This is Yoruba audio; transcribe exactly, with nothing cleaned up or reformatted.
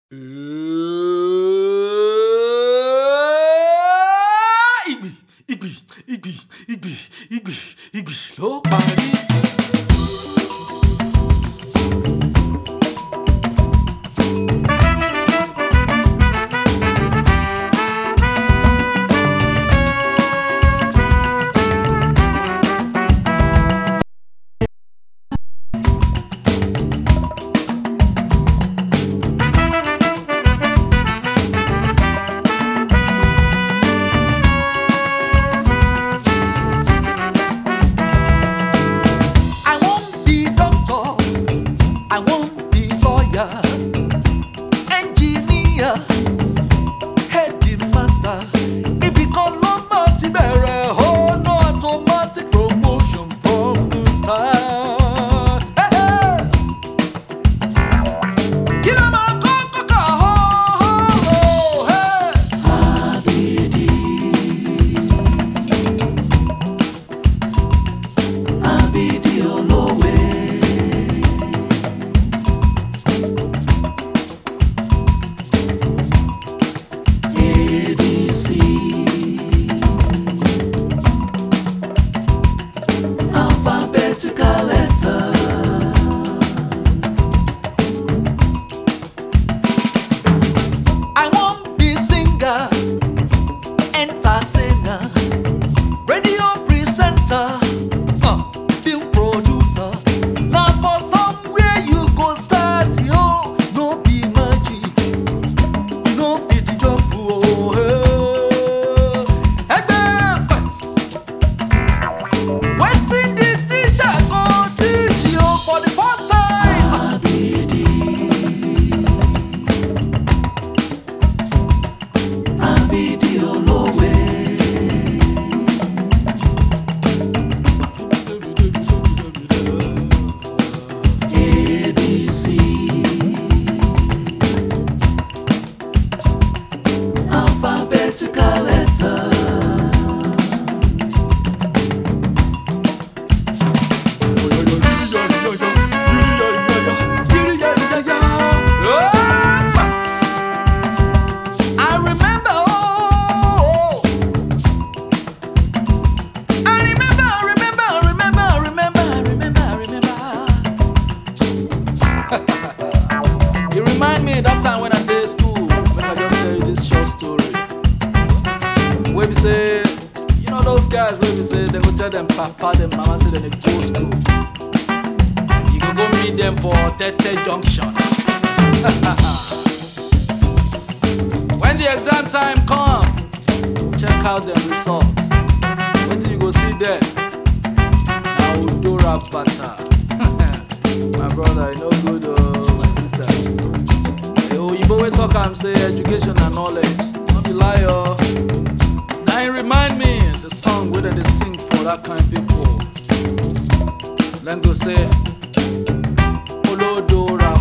Igbi, igbi, igbi, igbi, igbi, igbi ló parí sí. Engineer, headmaster, if you call on multi-bearer, oh no automatic promotion from the start. Hey, hey. Kila makoko ka ho ho, hey. Abidi, Abidi Olowe. Alphabetical letter. I won't be singer, entertainer, radio presenter, uh, film producer. Now for somewhere you go start, yo, no be magic, you know fit jump, oh, hey. And then first, waiting the teacher go teach you for the first time. Abidi, Abidi Olowe. A B C, alphabetical letter. I remember, oh, I remember, I remember, I remember, I remember, I remember, I remember. You remind me that time when I did school, when I just tell you this short story. Where we say, you know those guys where we say they go tell them papa, them mama say they go school. You go go meet them for Tete Junction. When the exam time come, check out them results. What you go see there? Now Udora Bata. My brother, you know good, oh, my sister. Oh, you both talk and say education and knowledge. Don't be lie, oh. Now it remind me the song where they sing for that kind of people. Then go say, Olodora